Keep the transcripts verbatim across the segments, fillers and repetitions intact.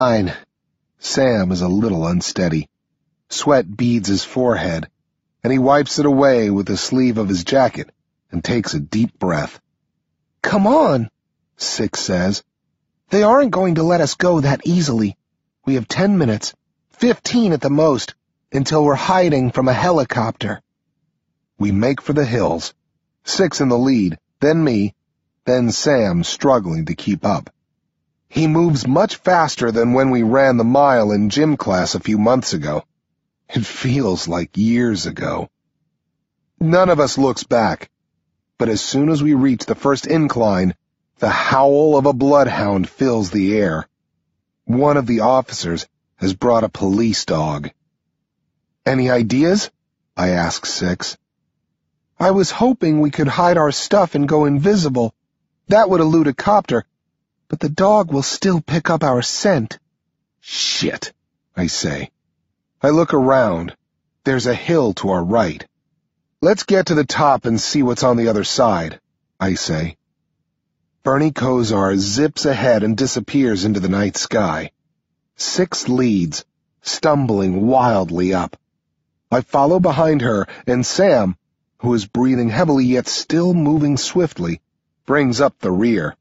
Fine. Sam is a little unsteady. Sweat beads his forehead, and he wipes it away with the sleeve of his jacket and takes a deep breath. Come on, Six says. They aren't going to let us go that easily. We have ten minutes, fifteen at the most, until we're hiding from a helicopter. We make for the hills, Six in the lead, then me, then Sam struggling to keep up. He moves much faster than when we ran the mile in gym class a few months ago. It feels like years ago. None of us looks back, but as soon as we reach the first incline, the howl of a bloodhound fills the air. One of the officers has brought a police dog. Any ideas? I ask Six. I was hoping we could hide our stuff and go invisible. That would elude a copter, but the dog will still pick up our scent. Shit, I say. I look around. There's a hill to our right. Let's get to the top and see what's on the other side, I say. Bernie Kosar zips ahead and disappears into the night sky. Six leads, stumbling wildly up. I follow behind her, and Sam, who is breathing heavily yet still moving swiftly, brings up the rear.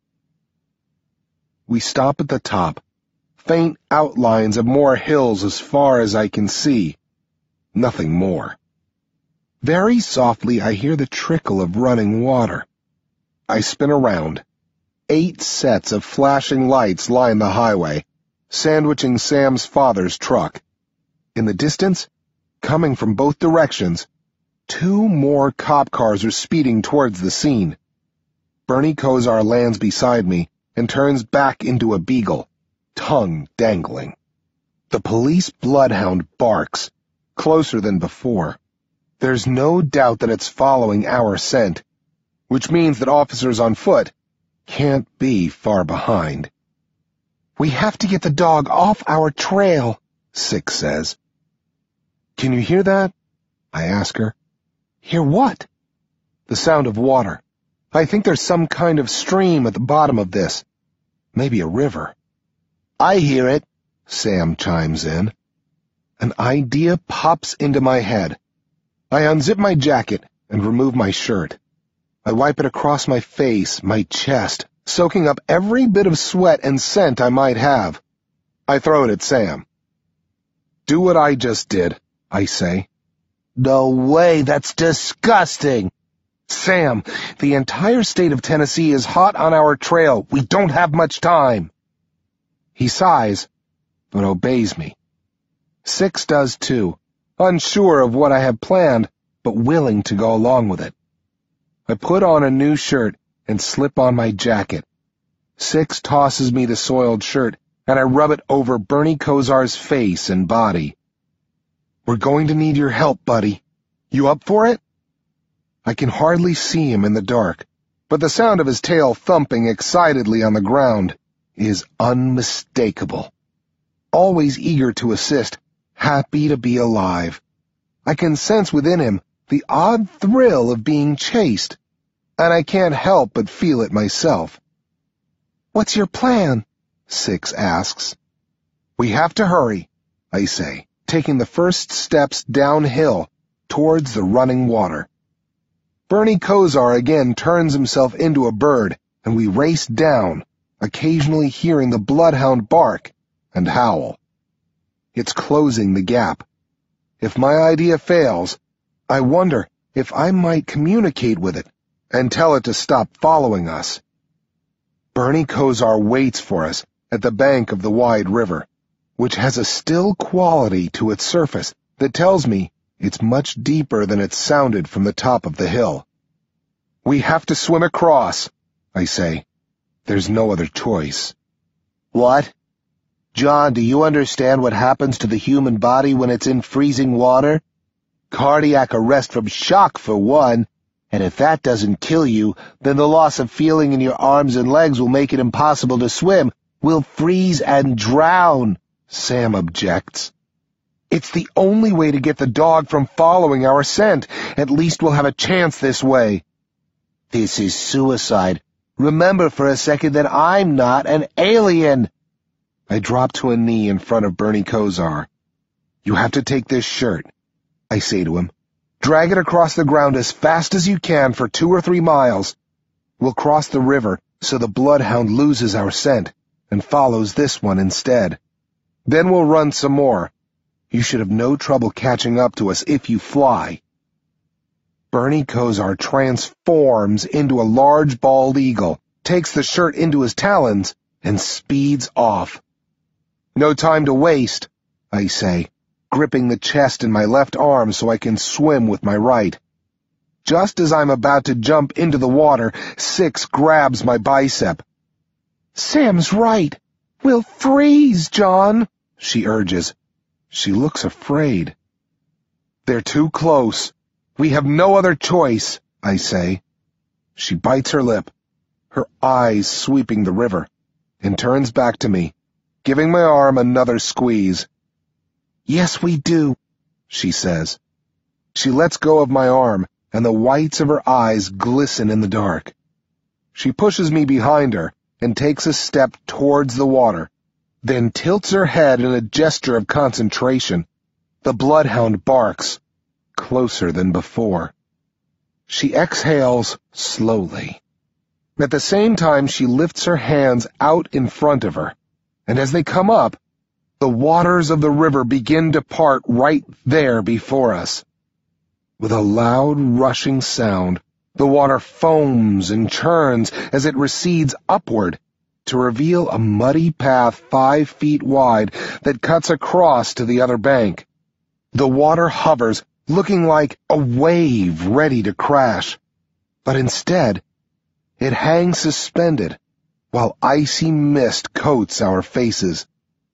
We stop at the top. Faint outlines of more hills as far as I can see. Nothing more. Very softly I hear the trickle of running water. I spin around. Eight sets of flashing lights line the highway, sandwiching Sam's father's truck. In the distance, coming from both directions, two more cop cars are speeding towards the scene. Bernie Kosar lands beside me and turns back into a beagle, tongue dangling. The police bloodhound barks, closer than before. There's no doubt that it's following our scent, which means that officers on foot can't be far behind. We have to get the dog off our trail, Six says. Can you hear that? I ask her. Hear what? The sound of water. I think there's some kind of stream at the bottom of this. Maybe a river. I hear it, Sam chimes in. An idea pops into my head. I unzip my jacket and remove my shirt. I wipe it across my face, my chest, soaking up every bit of sweat and scent I might have. I throw it at Sam. Do what I just did, I say. No way, that's disgusting. Sam, the entire state of Tennessee is hot on our trail. We don't have much time. He sighs, but obeys me. Six does too, unsure of what I have planned, but willing to go along with it. I put on a new shirt and slip on my jacket. Six tosses me the soiled shirt, and I rub it over Bernie Kosar's face and body. We're going to need your help, buddy. You up for it? I can hardly see him in the dark, but the sound of his tail thumping excitedly on the ground is unmistakable. Always eager to assist, happy to be alive. I can sense within him the odd thrill of being chased, and I can't help but feel it myself. What's your plan? Six asks. We have to hurry, I say, taking the first steps downhill towards the running water. Bernie Kosar again turns himself into a bird, and we race down, occasionally hearing the bloodhound bark and howl. It's closing the gap. If my idea fails, I wonder if I might communicate with it and tell it to stop following us. Bernie Kosar waits for us at the bank of the wide river, which has a still quality to its surface that tells me it's much deeper than it sounded from the top of the hill. We have to swim across, I say. There's no other choice. What? John, do you understand what happens to the human body when it's in freezing water? Cardiac arrest from shock, for one, and if that doesn't kill you, then the loss of feeling in your arms and legs will make it impossible to swim. We'll freeze and drown, Sam objects. It's the only way to get the dog from following our scent. At least we'll have a chance this way. This is suicide. Remember for a second that I'm not an alien. I drop to a knee in front of Bernie Kosar. You have to take this shirt, I say to him. Drag it across the ground as fast as you can for two or three miles. We'll cross the river so the bloodhound loses our scent and follows this one instead. Then we'll run some more. You should have no trouble catching up to us if you fly. Bernie Kosar transforms into a large bald eagle, takes the shirt into his talons, and speeds off. No time to waste, I say, gripping the chest in my left arm so I can swim with my right. Just as I'm about to jump into the water, Six grabs my bicep. Sam's right. We'll freeze, John, she urges. She looks afraid. They're too close. We have no other choice, I say. She bites her lip, her eyes sweeping the river, and turns back to me, giving my arm another squeeze. Yes, we do, she says. She lets go of my arm, and the whites of her eyes glisten in the dark. She pushes me behind her and takes a step towards the water, then tilts her head in a gesture of concentration. The bloodhound barks, closer than before. She exhales slowly. At the same time, she lifts her hands out in front of her, and as they come up, the waters of the river begin to part right there before us. With a loud, rushing sound, the water foams and churns as it recedes upward to reveal a muddy path five feet wide that cuts across to the other bank. The water hovers, looking like a wave ready to crash, but instead, it hangs suspended while icy mist coats our faces.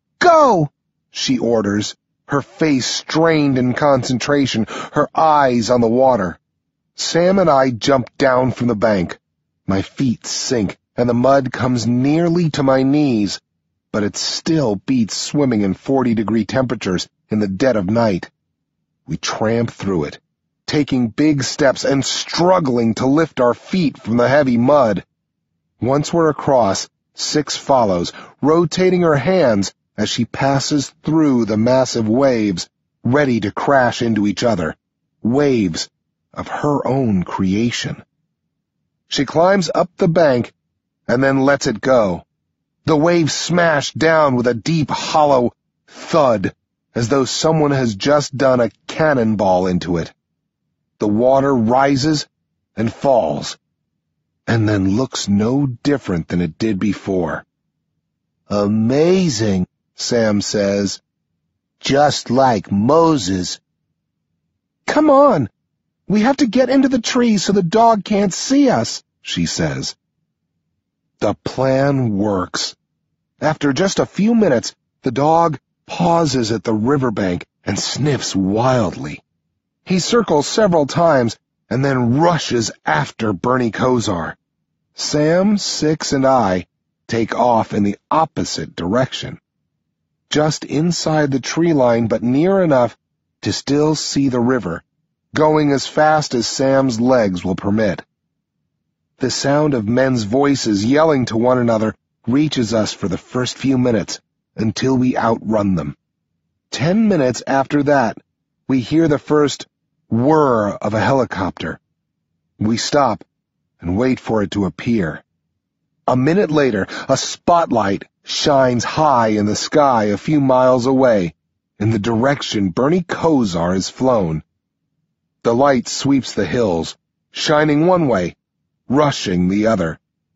Go! She orders, her face strained in concentration, her eyes on the water. Sam and I jump down from the bank. My feet sink, and the mud comes nearly to my knees, but it still beats swimming in forty-degree temperatures in the dead of night. We tramp through it, taking big steps and struggling to lift our feet from the heavy mud. Once we're across, Six follows, rotating her hands as she passes through the massive waves, ready to crash into each other, waves of her own creation. She climbs up the bank and then lets it go. The waves smash down with a deep, hollow thud, as though someone has just done a cannonball into it. The water rises and falls, and then looks no different than it did before. Amazing, Sam says. Just like Moses. Come on! We have to get into the trees so the dog can't see us, she says. The plan works. After just a few minutes, the dog pauses at the riverbank and sniffs wildly. He circles several times and then rushes after Bernie Kosar. Sam, Six, and I take off in the opposite direction. Just inside the tree line, but near enough to still see the river, going as fast as Sam's legs will permit. The sound of men's voices yelling to one another reaches us for the first few minutes, until we outrun them. Ten minutes after that, we hear the first whir of a helicopter. We stop and wait for it to appear. A minute later, a spotlight shines high in the sky a few miles away, in the direction Bernie Kosar has flown. The light sweeps the hills, shining one way, rushing the other.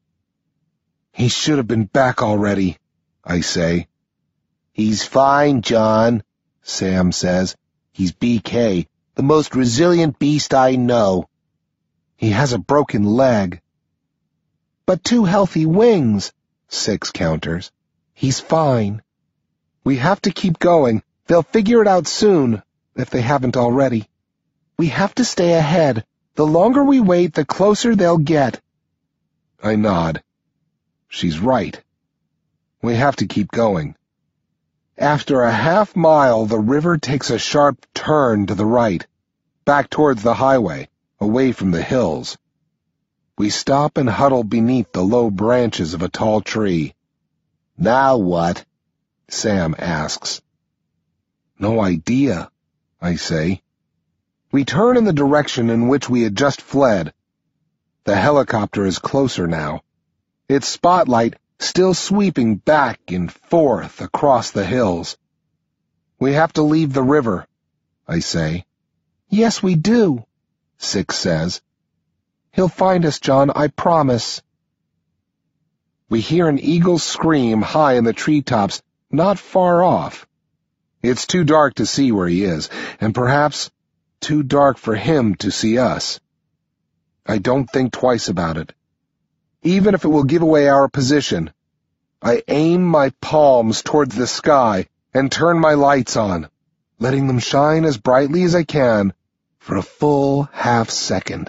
He should have been back already, I say. He's fine, John, Sam says. He's B K, the most resilient beast I know. He has a broken leg. But two healthy wings, Six counters. He's fine. We have to keep going. They'll figure it out soon, if they haven't already. We have to stay ahead. The longer we wait, the closer they'll get. I nod. She's right. We have to keep going. After a half mile, the river takes a sharp turn to the right, back towards the highway, away from the hills. We stop and huddle beneath the low branches of a tall tree. Now what? Sam asks. No idea, I say. We turn in the direction in which we had just fled. The helicopter is closer now, its spotlight still sweeping back and forth across the hills. We have to leave the river, I say. Yes, we do, Six says. He'll find us, John, I promise. We hear an eagle scream high in the treetops, not far off. It's too dark to see where he is, and perhaps too dark for him to see us. I don't think twice about it. Even if it will give away our position, I aim my palms towards the sky and turn my lights on, letting them shine as brightly as I can for a full half second.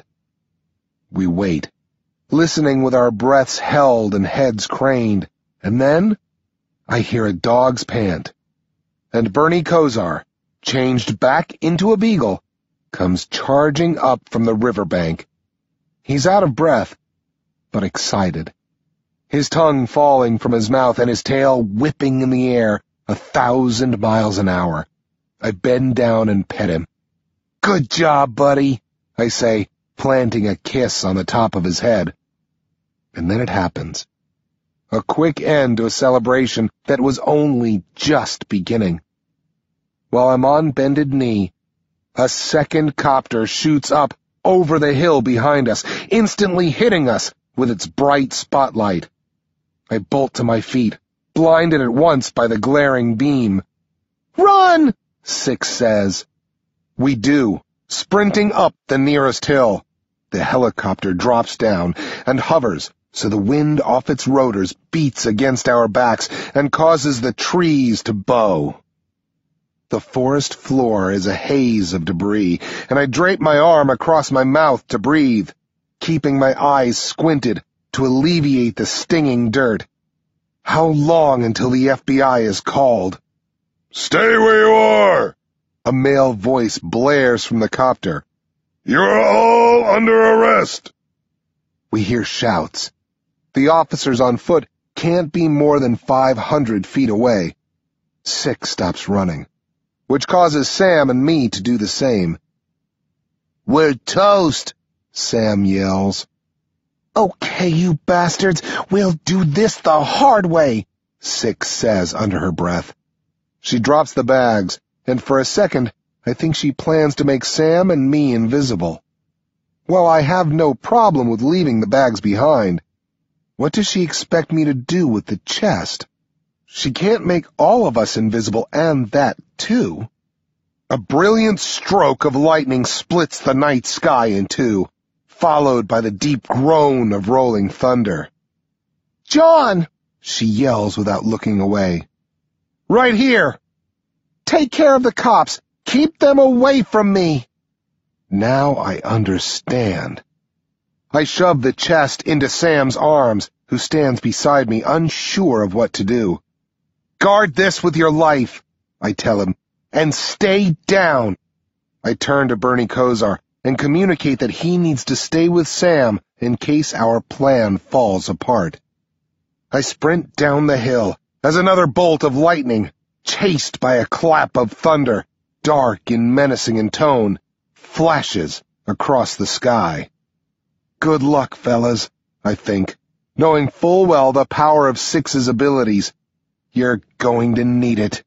We wait, listening with our breaths held and heads craned, and then I hear a dog's pant, and Bernie Kosar, changed back into a beagle, comes charging up from the riverbank. He's out of breath, but excited, his tongue falling from his mouth and his tail whipping in the air a thousand miles an hour. I bend down and pet him. Good job, buddy, I say, planting a kiss on the top of his head. And then it happens. A quick end to a celebration that was only just beginning. While I'm on bended knee, a second copter shoots up over the hill behind us, instantly hitting us with its bright spotlight. I bolt to my feet, blinded at once by the glaring beam. Run! Six says. We do, sprinting up the nearest hill. The helicopter drops down and hovers so the wind off its rotors beats against our backs and causes the trees to bow. The forest floor is a haze of debris, and I drape my arm across my mouth to breathe, keeping my eyes squinted to alleviate the stinging dirt. How long until the F B I is called? Stay where you are! A male voice blares from the copter. You're all under arrest! We hear shouts. The officers on foot can't be more than five hundred feet away. Six stops running, which causes Sam and me to do the same. We're toast, Sam yells. Okay, you bastards, we'll do this the hard way, Six says under her breath. She drops the bags, and for a second, I think she plans to make Sam and me invisible. While I have no problem with leaving the bags behind, what does she expect me to do with the chest? She can't make all of us invisible, and that, too. A brilliant stroke of lightning splits the night sky in two, followed by the deep groan of rolling thunder. John! She yells without looking away. Right here! Take care of the cops! Keep them away from me! Now I understand. I shove the chest into Sam's arms, who stands beside me, unsure of what to do. Guard this with your life, I tell him, and stay down. I turn to Bernie Kosar and communicate that he needs to stay with Sam in case our plan falls apart. I sprint down the hill as another bolt of lightning, chased by a clap of thunder, dark and menacing in tone, flashes across the sky. Good luck, fellas, I think, knowing full well the power of Six's abilities. You're going to need it.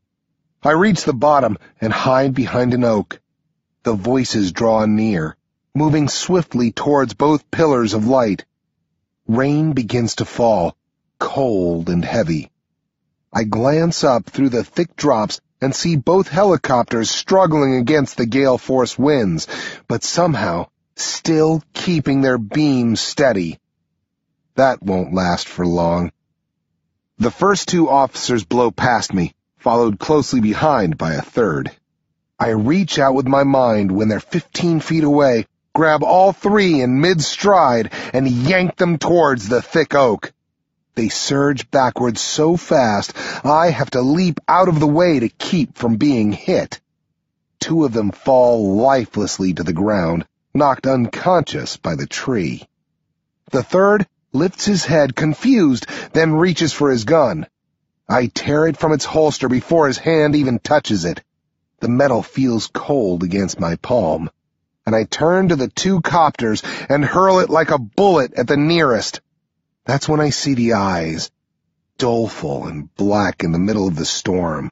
I reach the bottom and hide behind an oak. The voices draw near, moving swiftly towards both pillars of light. Rain begins to fall, cold and heavy. I glance up through the thick drops and see both helicopters struggling against the gale-force winds, but somehow still keeping their beams steady. That won't last for long. The first two officers blow past me, followed closely behind by a third. I reach out with my mind when they're fifteen feet away, grab all three in mid-stride, and yank them towards the thick oak. They surge backwards so fast, I have to leap out of the way to keep from being hit. Two of them fall lifelessly to the ground, knocked unconscious by the tree. The third lifts his head confused, then reaches for his gun. I tear it from its holster before his hand even touches it. The metal feels cold against my palm, and I turn to the two copters and hurl it like a bullet at the nearest. That's when I see the eyes, doleful and black in the middle of the storm.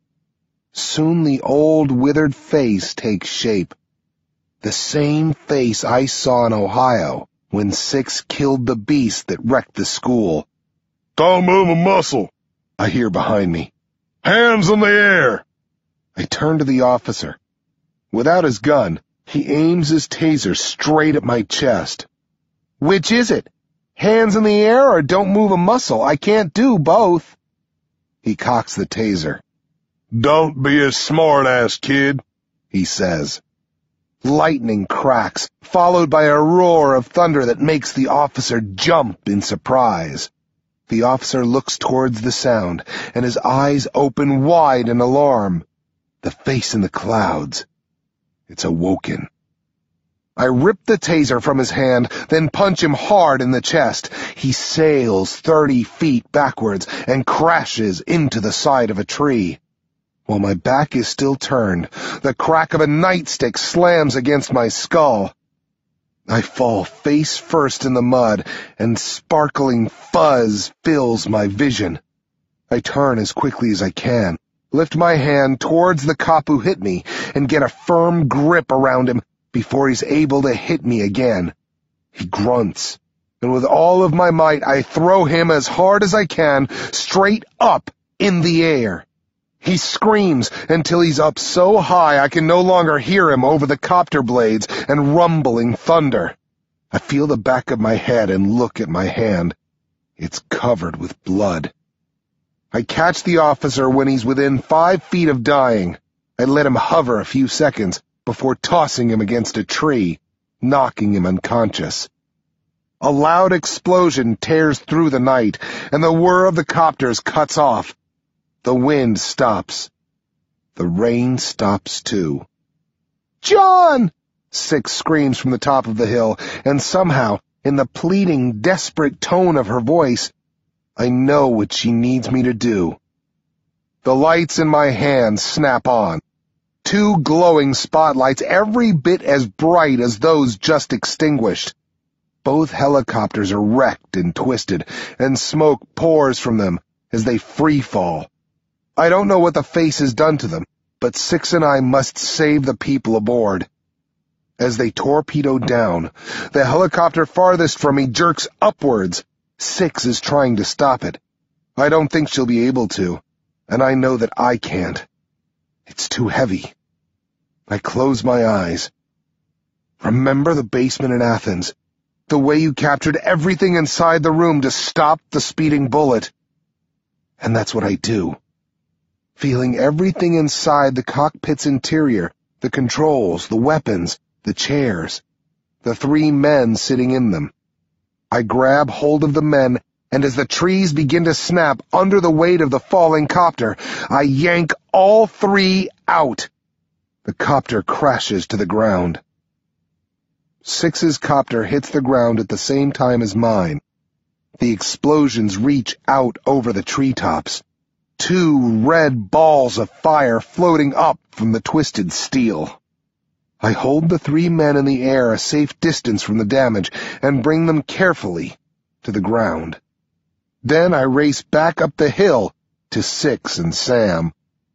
Soon the old withered face takes shape. The same face I saw in Ohio when Six killed the beast that wrecked the school. "Don't move a muscle," I hear behind me. "Hands in the air." I turn to the officer. Without his gun, he aims his taser straight at my chest. Which is it? Hands in the air or don't move a muscle? I can't do both. He cocks the taser. "Don't be a smart-ass, kid," he says. Lightning cracks, followed by a roar of thunder that makes the officer jump in surprise. The officer looks towards the sound, and his eyes open wide in alarm. The face in the clouds. It's awoken. I rip the taser from his hand, then punch him hard in the chest. He sails thirty feet backwards and crashes into the side of a tree. While my back is still turned, the crack of a nightstick slams against my skull. I fall face first in the mud, and sparkling fuzz fills my vision. I turn as quickly as I can, lift my hand towards the cop who hit me, and get a firm grip around him before he's able to hit me again. He grunts, and with all of my might I throw him as hard as I can, straight up in the air. He screams until he's up so high I can no longer hear him over the copter blades and rumbling thunder. I feel the back of my head and look at my hand. It's covered with blood. I catch the officer when he's within five feet of dying. I let him hover a few seconds before tossing him against a tree, knocking him unconscious. A loud explosion tears through the night, and the whir of the copters cuts off. The wind stops. The rain stops too. "John!" Six screams from the top of the hill, and somehow, in the pleading, desperate tone of her voice, I know what she needs me to do. The lights in my hand snap on. Two glowing spotlights, every bit as bright as those just extinguished. Both helicopters are wrecked and twisted, and smoke pours from them as they free fall. I don't know what the face has done to them, but Six and I must save the people aboard. As they torpedo down, the helicopter farthest from me jerks upwards. Six is trying to stop it. I don't think she'll be able to, and I know that I can't. It's too heavy. I close my eyes. Remember the basement in Athens, the way you captured everything inside the room to stop the speeding bullet. And that's what I do. Feeling everything inside the cockpit's interior, the controls, the weapons, the chairs, the three men sitting in them. I grab hold of the men, and as the trees begin to snap under the weight of the falling copter, I yank all three out. The copter crashes to the ground. Six's copter hits the ground at the same time as mine. The explosions reach out over the treetops. Two red balls of fire floating up from the twisted steel. I hold the three men in the air a safe distance from the damage and bring them carefully to the ground. Then I race back up the hill to Six and Sam.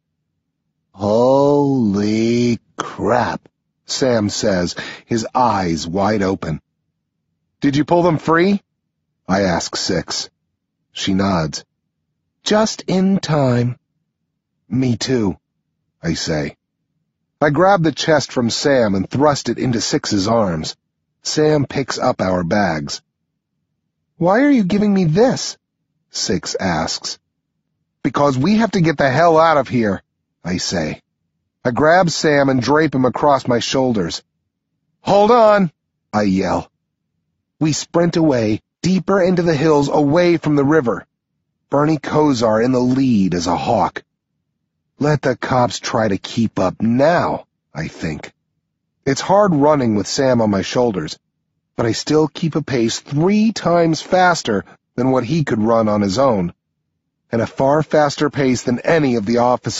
"Holy crap," Sam says, his eyes wide open. "Did you pull them free?" I ask Six. She nods. "Just in time." "Me too," I say. I grab the chest from Sam and thrust it into Six's arms. Sam picks up our bags. "Why are you giving me this?" Six asks. "Because we have to get the hell out of here," I say. I grab Sam and drape him across my shoulders. "Hold on," I yell. We sprint away, deeper into the hills, away from the river. Bernie Kosar in the lead as a hawk. Let the cops try to keep up now, I think. It's hard running with Sam on my shoulders, but I still keep a pace three times faster than what he could run on his own. at a far faster pace than any of the officers.